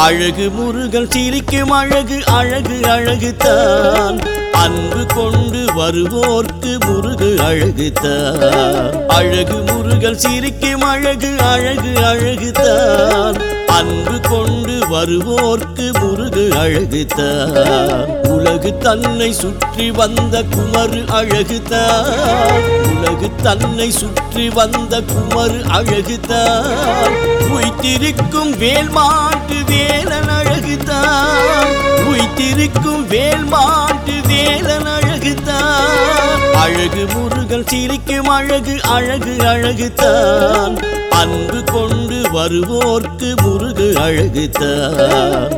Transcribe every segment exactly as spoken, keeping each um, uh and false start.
அழகு முருகன் சிரிக்கும் அழகு அழகு அழகுதான் அன்பு கொண்டு வருவோர்க்கு முருகு அழகுதான் அழகு முருகன் சிரிக்கும் அழகு அழகு அழகுதான் அன்பு கொண்டு வருவோர்க்கு முருகு அழகுதான் உலகு தன்னை சுற்றி வந்த குமரு அழகுதான் உலகு தன்னை சுற்றி வந்த குமரு அழகுதான் உய்திருக்கும் வேல் மாட்டு வேலன் அழகுதான் உய்திருக்கும் வேல் மாட்டு வேலன் அழகுதான் அழகு முருகன் சிரிக்கும் அழகு அழகு அழகுதான் அன்பு கொண்டு வருவோர்க்கு முருகு அழகுதான்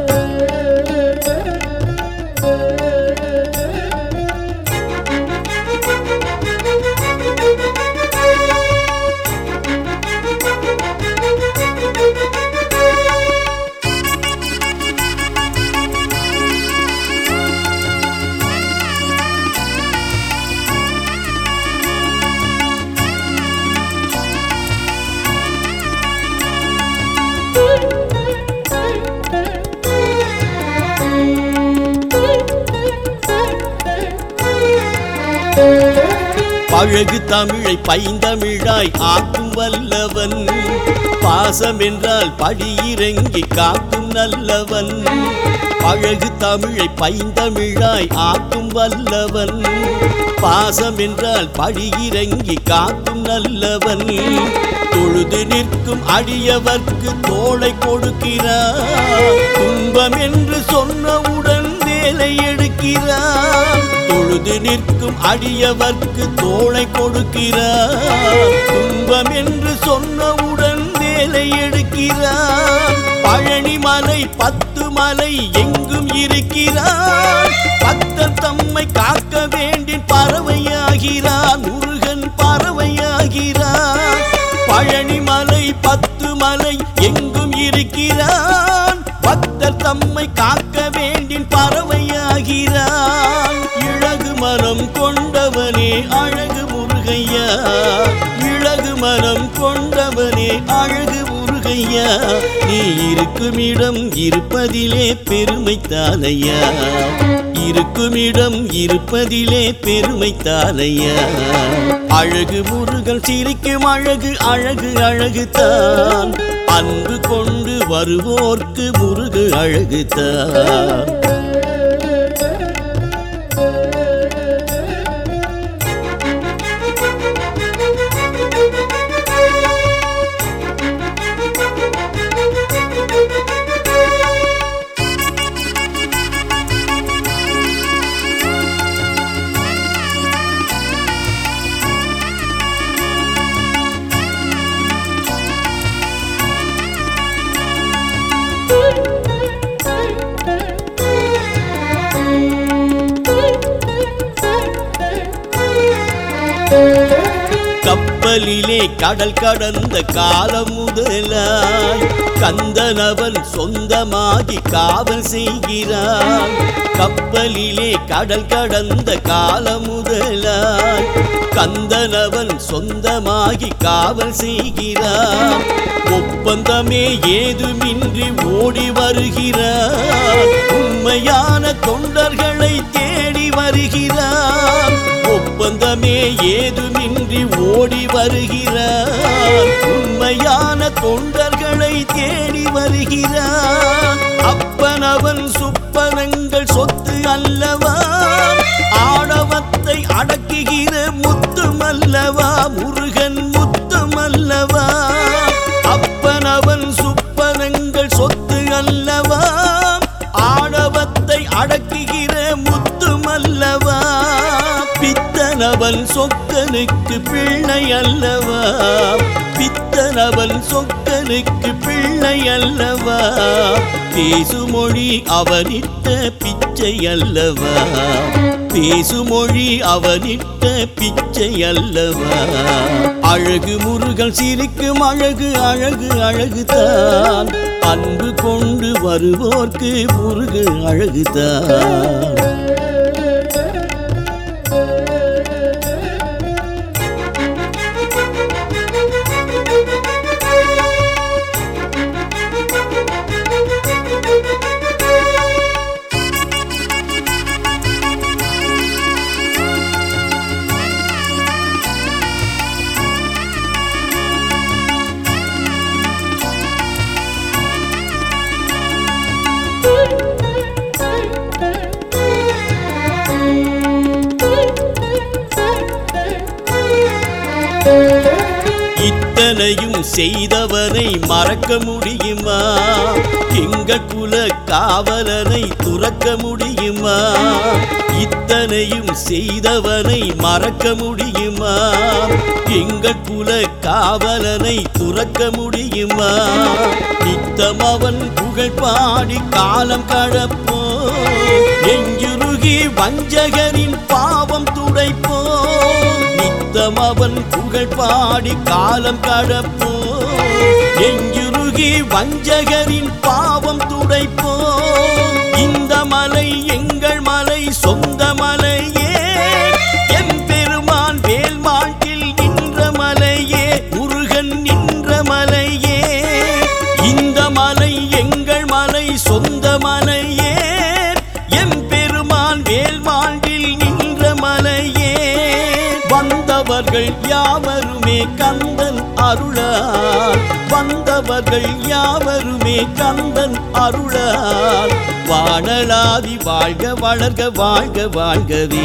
பழகு தமிழை பைந்தமிழாய் ஆக்கும் வல்லவன் பாசம் என்றால் படியிறங்கி காக்கும் நல்லவன் பழகு தமிழை பைந்தமிழாய் ஆக்கும் வல்லவன் பாசம் என்றால் படியிறங்கி காக்கும் நல்லவன் தொழுது நிற்கும் அடியவர்க்கு தோளை கொடுக்கிறார் துன்பம் என்று சொன்னவுடன் வேலை எடுக்கிறார் தொழுது நிற்கும் அடியவர்க்கு தோளை கொடுக்கிறார் துன்பம் என்று சொன்னவுடன் வேலை எடுக்கிறார் பழனி மலை பத்து மலை எங்கும் இருக்கிறார் பக்தர் தம்மை காக்க வேண்டி பறவையாகிறார் முருகன் பறவையாகிறார் பழனி மலை பத்து மலை எங்கும் இருக்கிறான் பக்தர் தம்மை காக்க வேண்டி பறவையாகிறான் இழகு மனம் கொண்டவனே அழகு முருகையா இழகு மனம் கொண்டவனே அழகு முருகையா நீ இருக்கும் இடம் இருப்பதிலே பெருமை தானையா இருக்கும் இடம் இருப்பதிலே பெருமை தானையா அழகு முருகன் சிரிக்கும் அழகு அழகு அழகுதான் அன்பு கொண்டு வருவோர்க்கு முருகு அழகுதான் கப்பலிலே கடல் கடந்த காலம் முதலாய் கந்தனவன் சொந்தமாகி காவல் செய்கிறான் கப்பலிலே கடல் கடந்த காலம் முதலாய் கந்தனவன் சொந்தமாகி காவல் செய்கிறான் ஒப்பந்தமே ஏதுமின்றி ஓடி வருகிறான் உண்மையான தொண்டர்களை தேடி வருகிறான் ஒப்பந்தமே ஏதுமின்றி ஓடி வருகிறான் உண்மையான தொண்டர்களை தேடி வருகிறான் அப்பனவன் சுப்பனங்கள் சொத்து அல்லவா ஆணவத்தை அடக்குகிற முத்துமல்லவா முருகன் முத்துமல்லவா அப்பனவன் சுப்பனங்கள் சொத்து அல்லவா ஆணவத்தை அடக்குகிற முத்துமல்லவா பித்தனவன் சொக்கனுக்கு பிள்ளை அல்லவா பித்தனவன் சொக்கனுக்கு பிள்ளை அல்லவா பேசுமொழி அவனிட்ட பிச்சை அல்லவா பேசுமொழி அவனிட்ட பிச்சை அல்லவா அழகு முருகன் சிரிக்கும் அழகு அழகு அழகுதான் அன்பு கொண்டு வருவோர்க்கு முருகு அழகுதான் இத்தனையும் செய்தவனை மறக்க முடியுமா? எங்கள் குல காவலனை துறக்க முடியுமா? இத்தனையும் செய்தவனை மறக்க முடியுமா? எங்கள் குல காவலனை துறக்க முடியுமா? நித்தம் அவன் புகழ் பாடி காலம் கடப்போ, நெஞ்சுருகி வஞ்சகரின் பாவம் துடைப்போ. நித்தம் அவன் புகழ் பாடி காலம் கடப்போ, நெஞ்சுருகி வஞ்சகரின் பாவம் துடைப்போ. இந்த மலை எங்கள் மலை, சொந்த மலையே, எம் பெருமான் வேல்மாட்டில் நின்ற மலையே, முருகன் நின்ற மலையே. இந்த மலை எங்கள் மலை, சொந்த மலையே, எம் பெருமான் வேல்மாட்டில் நின்ற மலையே. வந்தவர்கள் யாவருமே கந்தன் அருளால், வந்தவர்கள் யாவருமே கந்தன் அருளால். வானளாதி வாழ்க வளர்க வாழ்க வாழ்கவே,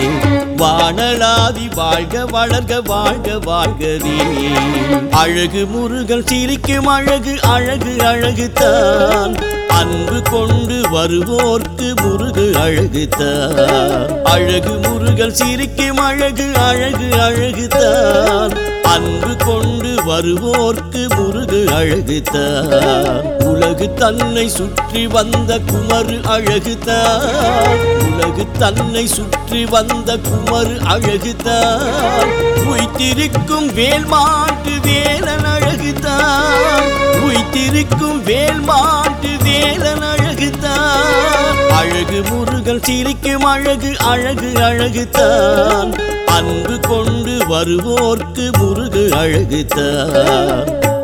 வானளாதி வாழ்க வளர்க வாழ்க வாழ்கவே. அழகு முருகன் சிரிக்கும் அழகு அழகு அழகு தான், அன்பு கொண்டு வருவோர்க்கு முருகு அழகு தான். அழகு முருகன் சிரிக்கும் அழகு அழகு அழகு தான், அன்பு கொண்டு வருவோர்க்கு முருகு அழகு தான். உலகு தன்னை சுற்றி வந்த குமரு அழகு தான், உலகு தன்னை சுற்றி வந்த குமரு அழகு தான். உய்திருக்கும் வேல்மாட்டு வேலன் அழகு தான், உய்திருக்கும் வேல்மாட்டு வேலன் அழகு தான். அழகு முருகன் சிரிக்கும் அழகு அழகு அழகு தான், அன்பு கொண்டு வருவோர்க்கு முருகு அழகு தான்.